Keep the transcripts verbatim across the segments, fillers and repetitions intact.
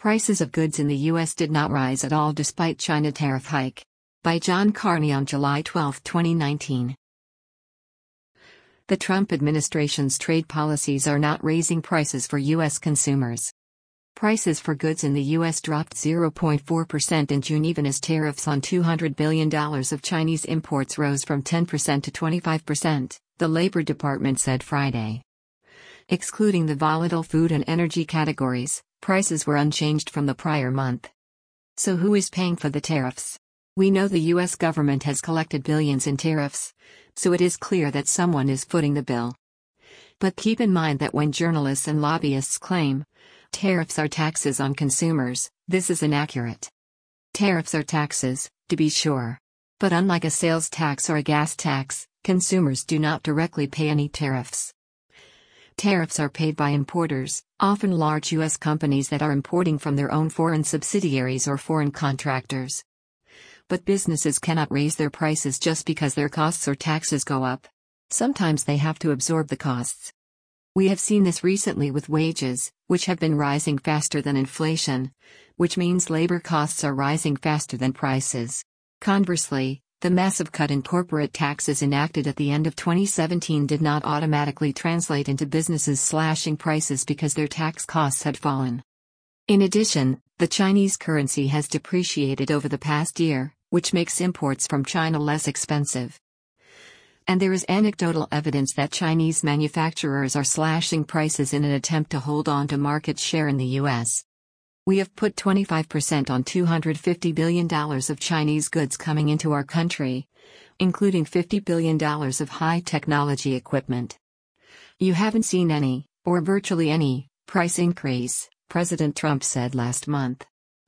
Prices of goods in the U S did not rise at all despite China tariff hike. By John Carney on July twelfth, twenty nineteen. The Trump administration's trade policies are not raising prices for U S consumers. Prices for goods in the U S dropped zero point four percent in June even as tariffs on two hundred billion dollars of Chinese imports rose from ten percent to twenty-five percent, the Labor Department said Friday. Excluding the volatile food and energy categories, prices were unchanged from the prior month. So who is paying for the tariffs? We know the U S government has collected billions in tariffs, so it is clear that someone is footing the bill. But keep in mind that when journalists and lobbyists claim tariffs are taxes on consumers, this is inaccurate. Tariffs are taxes, to be sure. But unlike a sales tax or a gas tax, consumers do not directly pay any tariffs. Tariffs are paid by importers, often large U S companies that are importing from their own foreign subsidiaries or foreign contractors. But businesses cannot raise their prices just because their costs or taxes go up. Sometimes they have to absorb the costs. We have seen this recently with wages, which have been rising faster than inflation, which means labor costs are rising faster than prices. Conversely, the massive cut in corporate taxes enacted at the end of twenty seventeen did not automatically translate into businesses slashing prices because their tax costs had fallen. In addition, the Chinese currency has depreciated over the past year, which makes imports from China less expensive. And there is anecdotal evidence that Chinese manufacturers are slashing prices in an attempt to hold on to market share in the U S. We have put twenty-five percent on two hundred fifty billion dollars of Chinese goods coming into our country, including fifty billion dollars of high-technology equipment. You haven't seen any, or virtually any, price increase, President Trump said last month.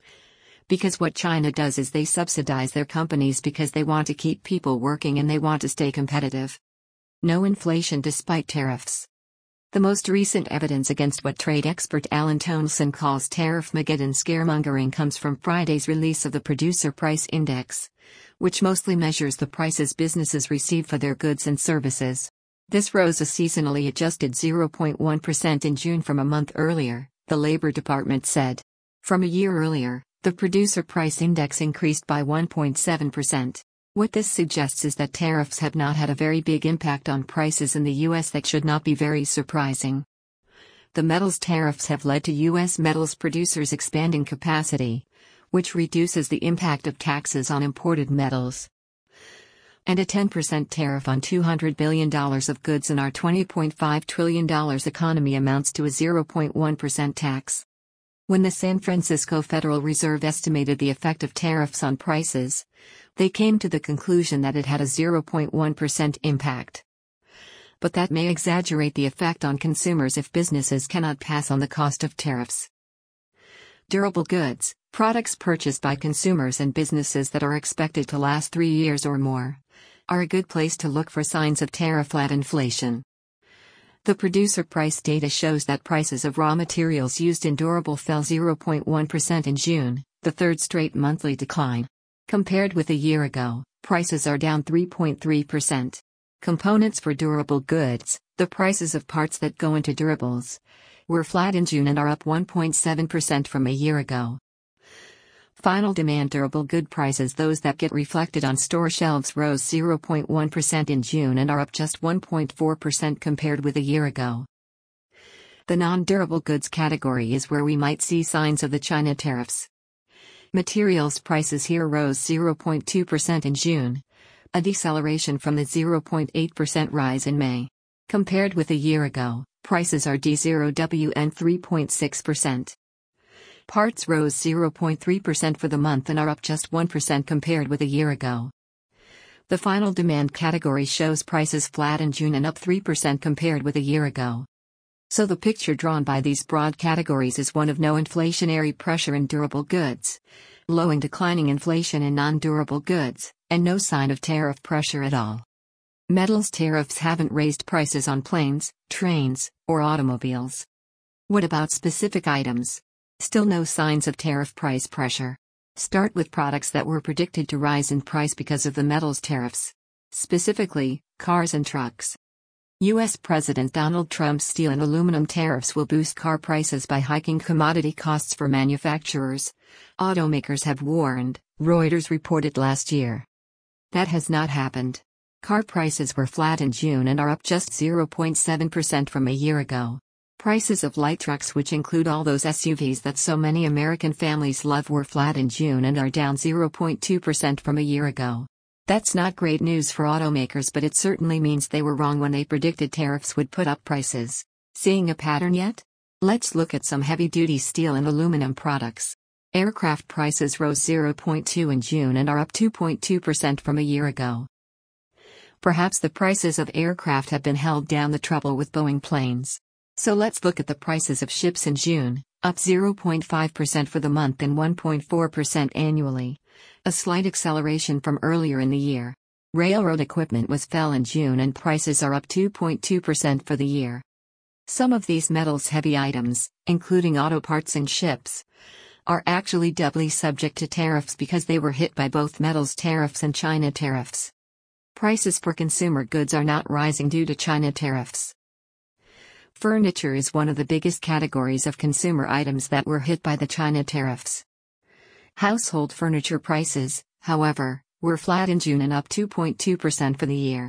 Because what China does is they subsidize their companies because they want to keep people working and they want to stay competitive. No inflation despite tariffs. The most recent evidence against what trade expert Alan Tonelson calls tariff-mageddon scaremongering comes from Friday's release of the Producer Price Index, which mostly measures the prices businesses receive for their goods and services. This rose a seasonally adjusted zero point one percent in June from a month earlier, the Labor Department said. From a year earlier, the Producer Price Index increased by one point seven percent. What this suggests is that tariffs have not had a very big impact on prices in the U S. That should not be very surprising. The metals tariffs have led to U S metals producers expanding capacity, which reduces the impact of taxes on imported metals. And a ten percent tariff on two hundred billion dollars of goods in our twenty point five trillion dollars economy amounts to a zero point one percent tax. When the San Francisco Federal Reserve estimated the effect of tariffs on prices, they came to the conclusion that it had a zero point one percent impact. But that may exaggerate the effect on consumers if businesses cannot pass on the cost of tariffs. Durable goods, products purchased by consumers and businesses that are expected to last three years or more, are a good place to look for signs of tariff-led inflation. The producer price data shows that prices of raw materials used in durable fell zero point one percent in June, the third straight monthly decline. Compared with a year ago, prices are down three point three percent. Components for durable goods, the prices of parts that go into durables, were flat in June and are up one point seven percent from a year ago. Final demand durable good prices, those that get reflected on store shelves, rose zero point one percent in June and are up just one point four percent compared with a year ago. The non-durable goods category is where we might see signs of the China tariffs. Materials prices here rose zero point two percent in June, a deceleration from the zero point eight percent rise in May. Compared with a year ago, prices are down zero point three point six percent. Parts rose zero point three percent for the month and are up just one percent compared with a year ago. The final demand category shows prices flat in June and up three percent compared with a year ago. So the picture drawn by these broad categories is one of no inflationary pressure in durable goods, low and declining inflation in non-durable goods, and no sign of tariff pressure at all. Metals tariffs haven't raised prices on planes, trains, or automobiles. What about specific items? Still no signs of tariff price pressure. Start with products that were predicted to rise in price because of the metals tariffs. Specifically, cars and trucks. U S President Donald Trump's steel and aluminum tariffs will boost car prices by hiking commodity costs for manufacturers, automakers have warned, Reuters reported last year. That has not happened. Car prices were flat in June and are up just zero point seven percent from a year ago. Prices of light trucks, which include all those S U Vs that so many American families love, were flat in June and are down zero point two percent from a year ago. That's not great news for automakers, but it certainly means they were wrong when they predicted tariffs would put up prices. Seeing a pattern yet? Let's look at some heavy-duty steel and aluminum products. Aircraft prices rose zero point two in June and are up two point two percent from a year ago. Perhaps the prices of aircraft have been held down, the trouble with Boeing planes. So let's look at the prices of ships in June, up zero point five percent for the month and one point four percent annually. A slight acceleration from earlier in the year. Railroad equipment was fell in June and prices are up two point two percent for the year. Some of these metals-heavy items, including auto parts and ships, are actually doubly subject to tariffs because they were hit by both metals tariffs and China tariffs. Prices for consumer goods are not rising due to China tariffs. Furniture is one of the biggest categories of consumer items that were hit by the China tariffs. Household furniture prices, however, were flat in June and up two point two percent for the year.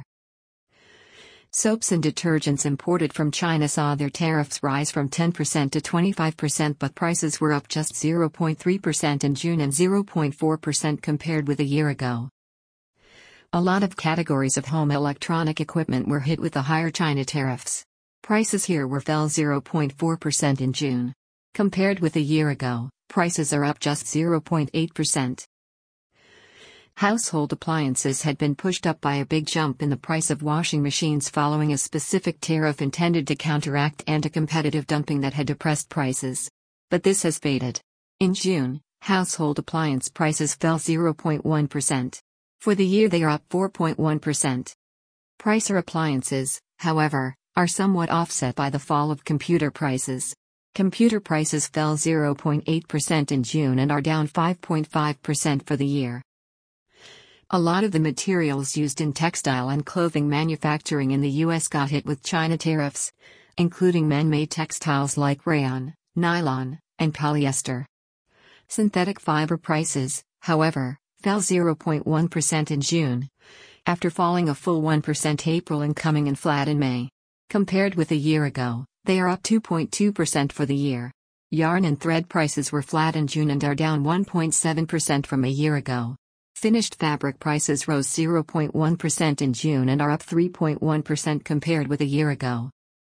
Soaps and detergents imported from China saw their tariffs rise from ten percent to twenty-five percent, but prices were up just zero point three percent in June and zero point four percent compared with a year ago. A lot of categories of home electronic equipment were hit with the higher China tariffs. Prices here were fell zero point four percent in June. Compared with a year ago, prices are up just zero point eight percent. Household appliances had been pushed up by a big jump in the price of washing machines following a specific tariff intended to counteract anti-competitive dumping that had depressed prices. But this has faded. In June, household appliance prices fell zero point one percent. For the year they are up four point one percent. Pricer appliances, however, are somewhat offset by the fall of computer prices. Computer prices fell zero point eight percent in June and are down five point five percent for the year. A lot of the materials used in textile and clothing manufacturing in the U S got hit with China tariffs, including man-made textiles like rayon, nylon, and polyester. Synthetic fiber prices, however, fell zero point one percent in June, after falling a full one percent in April and coming in flat in May. Compared with a year ago, they are up two point two percent for the year. Yarn and thread prices were flat in June and are down one point seven percent from a year ago. Finished fabric prices rose zero point one percent in June and are up three point one percent compared with a year ago.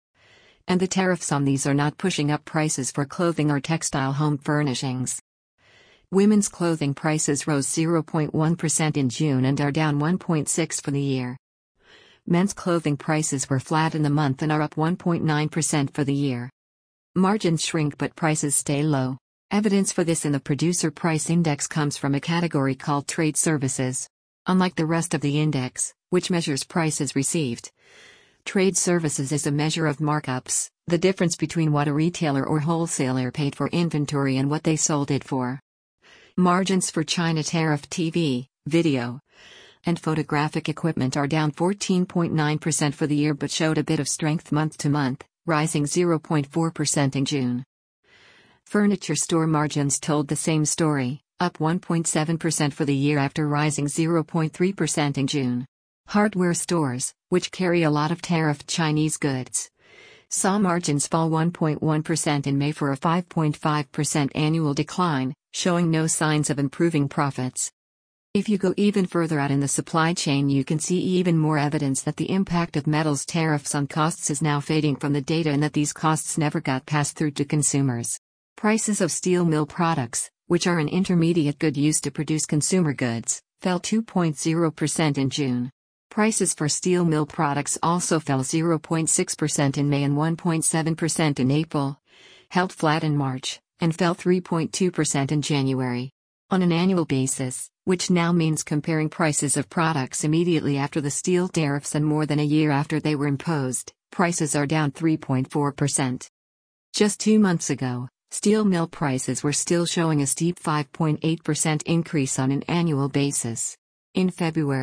And the tariffs on these are not pushing up prices for clothing or textile home furnishings. Women's clothing prices rose zero point one percent in June and are down one point six percent for the year. Men's clothing prices were flat in the month and are up one point nine percent for the year. Margins shrink but prices stay low. Evidence for this in the Producer Price Index comes from a category called Trade Services. Unlike the rest of the index, which measures prices received, Trade Services is a measure of markups, the difference between what a retailer or wholesaler paid for inventory and what they sold it for. Margins for China tariff T V, video, and photographic equipment are down fourteen point nine percent for the year but showed a bit of strength month to month, rising zero point four percent in June. Furniture store margins told the same story, up one point seven percent for the year after rising zero point three percent in June. Hardware stores, which carry a lot of tariffed Chinese goods, saw margins fall one point one percent in May for a five point five percent annual decline, showing no signs of improving profits. If you go even further out in the supply chain, you can see even more evidence that the impact of metals tariffs on costs is now fading from the data and that these costs never got passed through to consumers. Prices of steel mill products, which are an intermediate good used to produce consumer goods, fell two point zero percent in June. Prices for steel mill products also fell zero point six percent in May and one point seven percent in April, held flat in March, and fell three point two percent in January. On an annual basis, which now means comparing prices of products immediately after the steel tariffs and more than a year after they were imposed, prices are down three point four percent. Just two months ago, steel mill prices were still showing a steep five point eight percent increase on an annual basis. In February,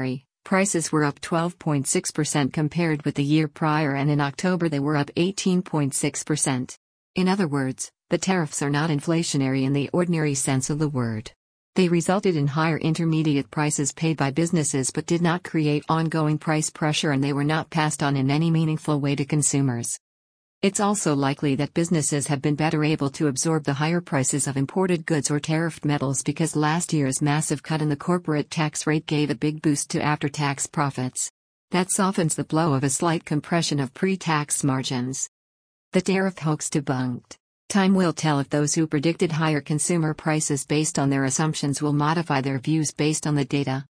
Prices were up twelve point six percent compared with the year prior, and in October they were up eighteen point six percent. In other words, the tariffs are not inflationary in the ordinary sense of the word. They resulted in higher intermediate prices paid by businesses but did not create ongoing price pressure, and they were not passed on in any meaningful way to consumers. It's also likely that businesses have been better able to absorb the higher prices of imported goods or tariffed metals because last year's massive cut in the corporate tax rate gave a big boost to after-tax profits. That softens the blow of a slight compression of pre-tax margins. The tariff hoax debunked. Time will tell if those who predicted higher consumer prices based on their assumptions will modify their views based on the data.